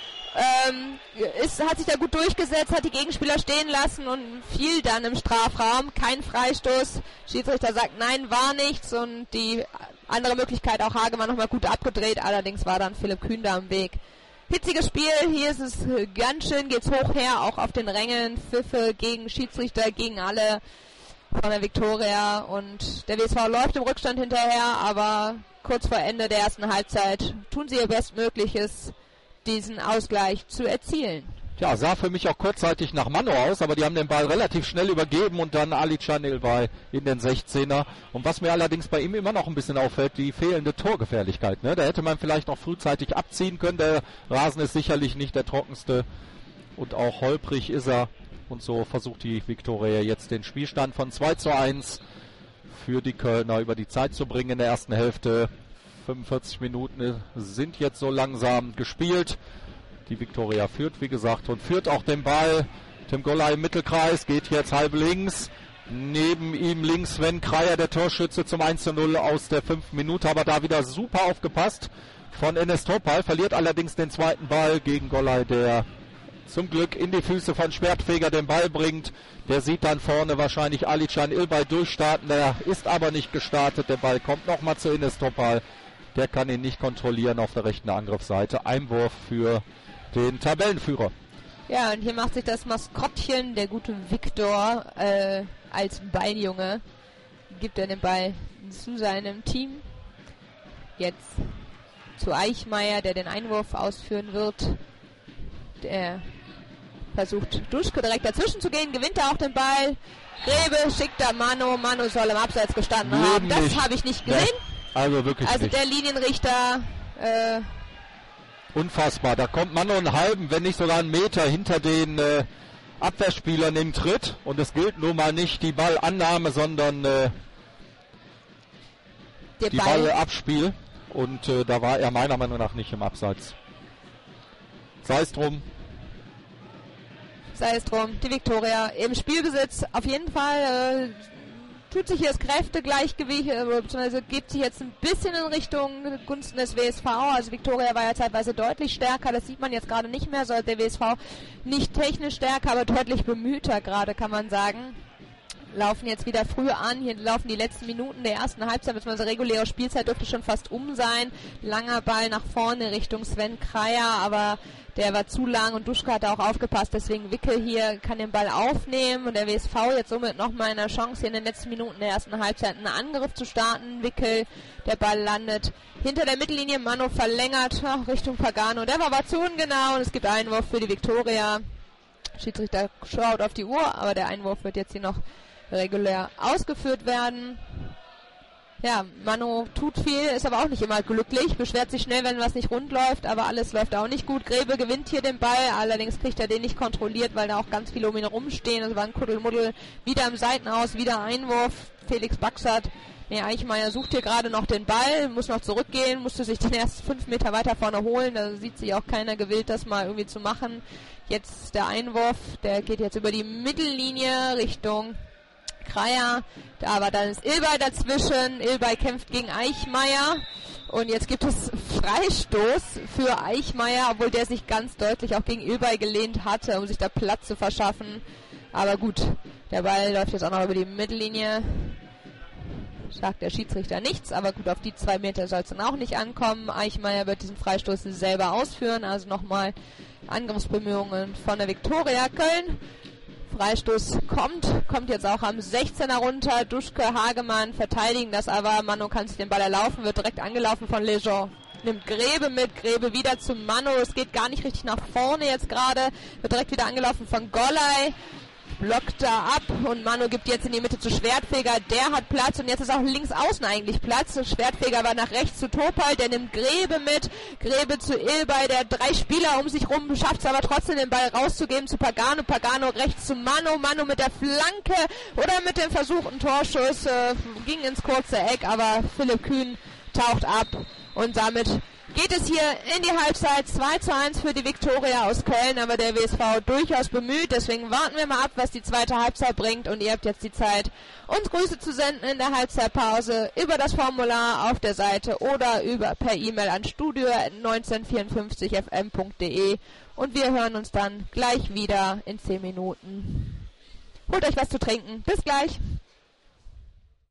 ähm, ist, hat sich da gut durchgesetzt, hat die Gegenspieler stehen lassen und fiel dann im Strafraum. Kein Freistoß. Schiedsrichter sagt, nein, war nichts und die andere Möglichkeit auch Hagemann nochmal gut abgedreht. Allerdings war dann Philipp Kühn da am Weg. Hitziges Spiel, hier ist es ganz schön, geht's hoch her, auch auf den Rängen, Pfiffe gegen Schiedsrichter, gegen alle von der Viktoria und der W S V läuft im Rückstand hinterher, aber kurz vor Ende der ersten Halbzeit tun sie ihr Bestmögliches, diesen Ausgleich zu erzielen. Ja, sah für mich auch kurzzeitig nach Mano aus, aber die haben den Ball relativ schnell übergeben und dann Ali Can Ilbay in den sechzehner. Und was mir allerdings bei ihm immer noch ein bisschen auffällt, die fehlende Torgefährlichkeit. Ne? Da hätte man vielleicht noch frühzeitig abziehen können. Der Rasen ist sicherlich nicht der trockenste und auch holprig ist er. Und so versucht die Viktoria jetzt den Spielstand von zwei zu eins für die Kölner über die Zeit zu bringen in der ersten Hälfte. fünfundvierzig Minuten sind jetzt so langsam gespielt. Die Viktoria führt, wie gesagt, und führt auch den Ball. Tim Gollay im Mittelkreis, geht jetzt halb links. Neben ihm links Sven Kreier, der Torschütze zum eins zu null aus der fünften Minute. Aber da wieder super aufgepasst von Enes Topal. Verliert allerdings den zweiten Ball gegen Gollay, der zum Glück in die Füße von Schwertfeger den Ball bringt. Der sieht dann vorne wahrscheinlich Ali Can Ilbay durchstarten. Der ist aber nicht gestartet. Der Ball kommt nochmal zu Enes Topal. Der kann ihn nicht kontrollieren auf der rechten Angriffsseite. Einwurf für den Tabellenführer. Ja, und hier macht sich das Maskottchen, der gute Viktor, äh, als Balljunge, gibt er den Ball zu seinem Team. Jetzt zu Eichmeier, der den Einwurf ausführen wird. Der versucht Duschke direkt dazwischen zu gehen, gewinnt er auch den Ball. Grebe schickt da Manu, Manu soll im Abseits gestanden Leben haben. Das nicht. habe ich nicht gesehen. Nee, also wirklich Also nicht. der Linienrichter, äh, Unfassbar. Da kommt man nur einen halben, wenn nicht sogar einen Meter hinter den äh, Abwehrspielern im Tritt. Und es gilt nun mal nicht die Ballannahme, sondern äh, der die Ball, Ballabspiel. Und äh, da war er meiner Meinung nach nicht im Abseits. Sei es drum. sei es drum, die Viktoria im Spielbesitz auf jeden Fall. Äh, tut sich hier das Kräftegleichgewicht, beziehungsweise geht sich jetzt ein bisschen in Richtung Gunsten des W S V. Also Viktoria war ja zeitweise deutlich stärker, das sieht man jetzt gerade nicht mehr, so der W S V nicht technisch stärker, aber deutlich bemühter gerade, kann man sagen. Laufen jetzt wieder früh an, hier laufen die letzten Minuten der ersten Halbzeit, beziehungsweise reguläre Spielzeit dürfte schon fast um sein. Langer Ball nach vorne Richtung Sven Kreier, aber der war zu lang und Duschke hat auch aufgepasst, deswegen Wickel hier kann den Ball aufnehmen und der W S V jetzt somit nochmal eine Chance, hier in den letzten Minuten der ersten Halbzeit einen Angriff zu starten. Wickel, der Ball landet hinter der Mittellinie, Mano verlängert ach, Richtung Pagano, der war aber zu ungenau und es gibt Einwurf für die Viktoria. Schiedsrichter schaut auf die Uhr, aber der Einwurf wird jetzt hier noch regulär ausgeführt werden. Ja, Manu tut viel, ist aber auch nicht immer glücklich, beschwert sich schnell, wenn was nicht rund läuft, aber alles läuft auch nicht gut. Grebe gewinnt hier den Ball, allerdings kriegt er den nicht kontrolliert, weil da auch ganz viele um ihn rumstehen. Das war ein Kuddelmuddel, wieder im Seitenaus, wieder Einwurf. Felix Baxert, nee, Eichmeier sucht hier gerade noch den Ball, muss noch zurückgehen, musste sich den erst fünf Meter weiter vorne holen, da sieht sich auch keiner gewillt, das mal irgendwie zu machen. Jetzt der Einwurf, der geht jetzt über die Mittellinie Richtung Kreier, aber dann ist Ilbay dazwischen. Ilbay kämpft gegen Eichmeier und jetzt gibt es Freistoß für Eichmeier, obwohl der sich ganz deutlich auch gegen Ilbay gelehnt hatte, um sich da Platz zu verschaffen. Aber gut, der Ball läuft jetzt auch noch über die Mittellinie. Sagt der Schiedsrichter nichts, aber gut, auf die zwei Meter soll es dann auch nicht ankommen. Eichmeier wird diesen Freistoß selber ausführen, also nochmal Angriffsbemühungen von der Viktoria Köln. Freistoß kommt, kommt jetzt auch am sechzehner runter. Duschke, Hagemann verteidigen das aber. Manu kann sich den Ball erlaufen, wird direkt angelaufen von Lejean. Nimmt Grebe mit, Grebe wieder zu Manu. Es geht gar nicht richtig nach vorne jetzt gerade. Wird direkt wieder angelaufen von Golley. Blockt da ab und Manu gibt jetzt in die Mitte zu Schwertfeger, der hat Platz und jetzt ist auch links außen eigentlich Platz. Schwertfeger war nach rechts zu Topal, der nimmt Grebe mit, Grebe zu Ilbay, der drei Spieler um sich rum, schafft es aber trotzdem den Ball rauszugeben zu Pagano, Pagano rechts zu Manu, Manu mit der Flanke oder mit dem versuchten Torschuss, äh, ging ins kurze Eck, aber Philipp Kühn taucht ab und damit geht es hier in die Halbzeit zwei zu eins für die Viktoria aus Köln, aber der W S V durchaus bemüht, deswegen warten wir mal ab, was die zweite Halbzeit bringt und ihr habt jetzt die Zeit, uns Grüße zu senden in der Halbzeitpause über das Formular auf der Seite oder über per E-Mail an studio at neunzehnhundertvierundfünfzig f m punkt d e und wir hören uns dann gleich wieder in zehn Minuten. Holt euch was zu trinken. Bis gleich.